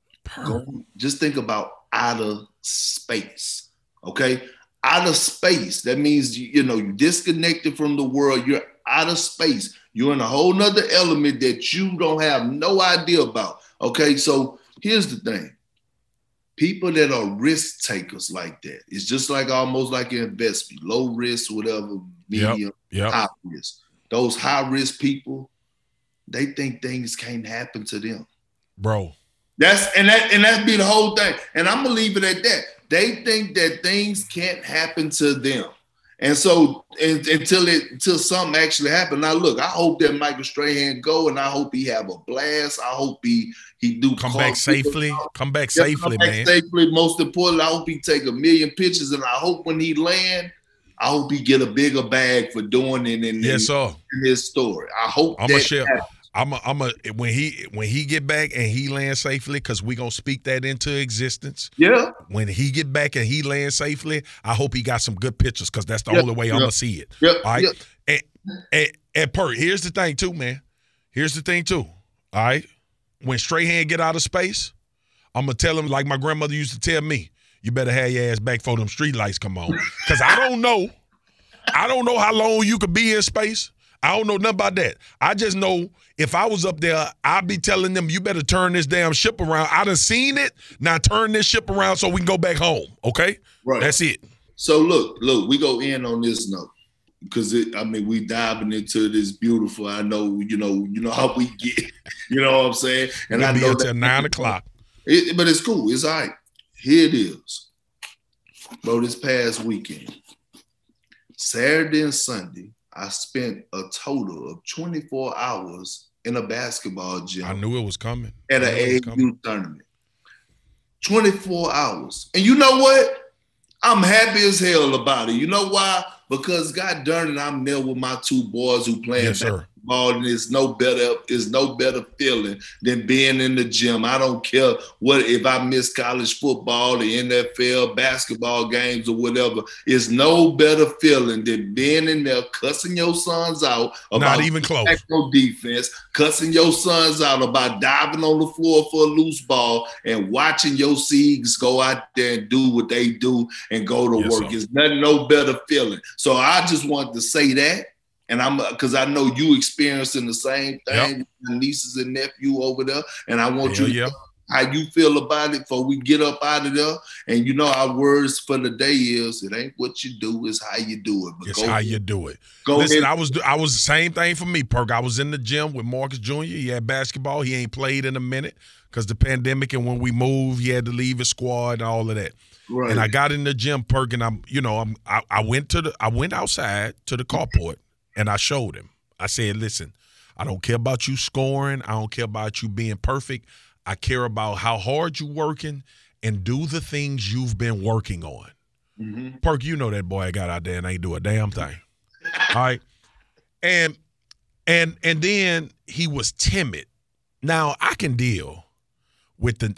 Just think about outer space, okay? Outer space, that means, you're disconnected from the world. You're out of space. You're in a whole nother element that you don't have no idea about, okay? So here's the thing. People that are risk takers like that, it's just like almost like an investment, low risk, whatever, medium, high risk. Those high risk people, they think things can't happen to them, bro. That's be the whole thing. And I'm gonna leave it at that. They think that things can't happen to them, and so until something actually happens. Now, look, I hope that Michael Strahan go, and I hope he have a blast. I hope he do come back safely. Come back safely, man. Safely. Most importantly, I hope he take 1 million pictures, and I hope when he land, I hope he get a bigger bag for doing it in his story. I hope I'm gonna share. When he get back and he lands safely, because we gonna speak that into existence. Yeah. When he get back and he lands safely, I hope he got some good pictures, because that's the only way I'm gonna see it. Yeah. All right. And Perk, here's the thing too, man. All right. When Strahan get out of space, I'm gonna tell him like my grandmother used to tell me, you better have your ass back before them street lights come on. Because I don't know how long you could be in space. I don't know nothing about that. I just know if I was up there, I'd be telling them, you better turn this damn ship around. I done seen it. Now turn this ship around so we can go back home. Okay? Right. That's it. So look, we go in on this note because we diving into this beautiful. I know, you know how we get, you know what I'm saying? And we'll I be know until 9 o'clock. But it's cool. It's all right. Here it is. Bro, this past weekend, Saturday and Sunday, I spent a total of 24 hours in a basketball gym. I knew it was coming. At an AAU tournament. 24 hours. And you know what? I'm happy as hell about it. You know why? Because God darn it, I'm there with my two boys who playing basketball, and it's no better feeling than being in the gym. I don't care what if I miss college football, the NFL, basketball games, or whatever. It's no better feeling than being in there cussing your sons out about not even close. Defense, cussing your sons out about diving on the floor for a loose ball, and watching your Seags go out there and do what they do and go to work. It's no better feeling. So I just wanted to say that. And because I know you experiencing the same thing with my nieces and nephew over there. And I want you to know how you feel about it before we get up out of there. And you know, our words for the day is, it ain't what you do, it's how you do it. But it's how you do it. Listen, I was the same thing for me, Perk. I was in the gym with Marcus Jr. He had basketball. He ain't played in a minute because the pandemic, and when we moved, he had to leave his squad and all of that. Right. And I got in the gym, Perk, and I went outside to the carport. And I showed him. I said, listen, I don't care about you scoring. I don't care about you being perfect. I care about how hard you're working and do the things you've been working on. Mm-hmm. Perk, you know that boy I got out there and ain't do a damn thing. All right? And then he was timid. Now, I can deal with the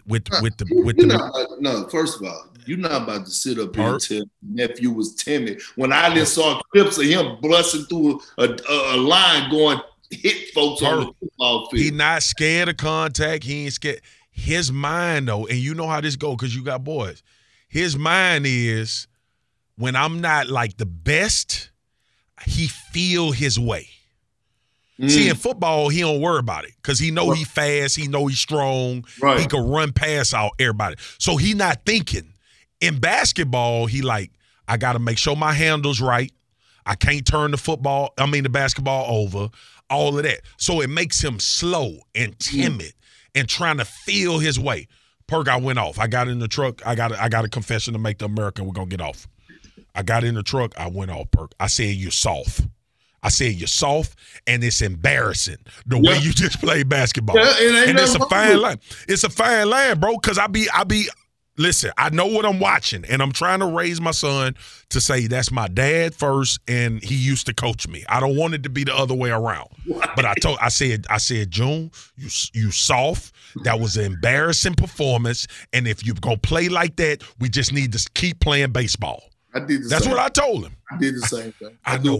No, first of all, you're not about to sit up here and tell nephew was timid. When I just saw clips of him busting through a line going hit folks on the football field. He not scared of contact. He ain't scared. His mind, though, and you know how this go because you got boys. His mind is, when I'm not like the best, he feel his way. See, in football, he don't worry about it because he know he fast, he know he's strong, he can run past out everybody. So he not thinking. In basketball, he like, I got to make sure my handle's right. I can't turn the basketball over, all of that. So it makes him slow and timid and trying to feel his way. Perk, I went off. I got in the truck. I got a confession to make to America. We're going to get off. I got in the truck. I went off, Perk. I said, you're soft. I said, you're soft, and it's embarrassing the way you just play basketball. And it's a fine line. It's a fine line, bro, because listen, I know what I'm watching, and I'm trying to raise my son to say that's my dad first, and he used to coach me. I don't want it to be the other way around. But I said, June, you soft. That was an embarrassing performance, and if you're going to play like that, we just need to keep playing baseball. I did the That's same. what I told him. I did the same thing. I know,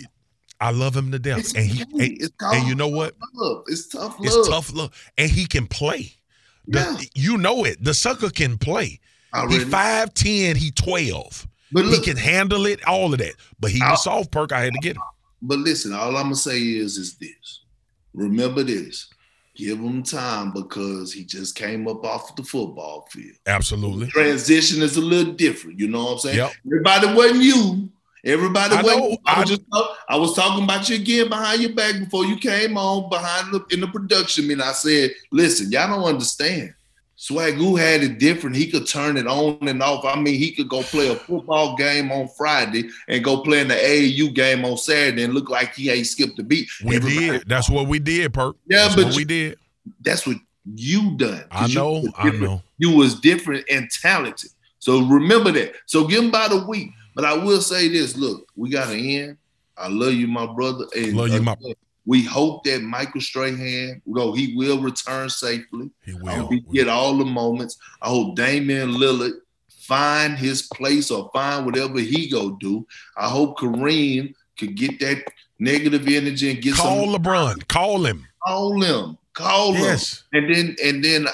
I love him to death. And you know what? It's tough love. It's tough love. And he can play. You know it. The sucker can play. He 5'10", he 12. But look, he can handle it, all of that. But he was soft, Perk. I had to get him. But listen, all I'm going to say is this. Remember this. Give him time because he just came up off the football field. Absolutely. The transition is a little different. You know what I'm saying? Yep. Everybody wasn't you. Everybody wasn't you. I was talking about you again behind your back before you came on in the production meeting. I said, listen, y'all don't understand. Swagoo had it different. He could turn it on and off. I mean, he could go play a football game on Friday and go play in the AAU game on Saturday and look like he ain't skipped a beat. We did. That's what we did, Perk. Yeah, but we did. That's what you done. I know. You was different and talented. So remember that. So give him about a week. But I will say this. Look, we got to end. I love you, my brother. And love you, we hope that Michael Strahan, he will return safely. He will. I hope he get all the moments. I hope Damian Lillard find his place or find whatever he go do. I hope Kareem could get that negative energy and get Call LeBron. Call him. Call him. Yes. And then,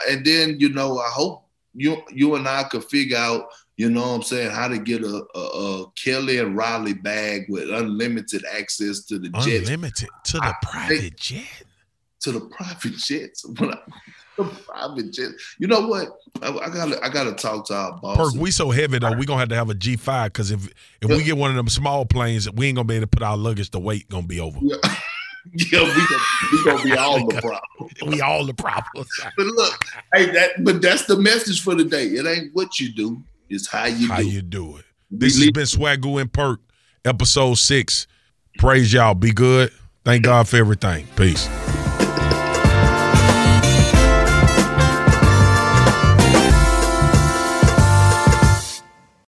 I hope you and I could figure out, you know what I'm saying, how to get a Kelly and Riley bag with unlimited access to the jets. Unlimited to the private jet. To the private jets. The private jets. You know what? I gotta talk to our boss. Perk, we so heavy though, we're gonna have a G5 because if we get one of them small planes, we ain't gonna be able to put our luggage, the weight gonna be over. Yeah. we gonna be all the problems. We all the problems. But look, that's the message for the day. It ain't what you do. It's how you do it. This has been Swagoo and Perk, episode 6. Praise y'all. Be good. Thank God for everything. Peace.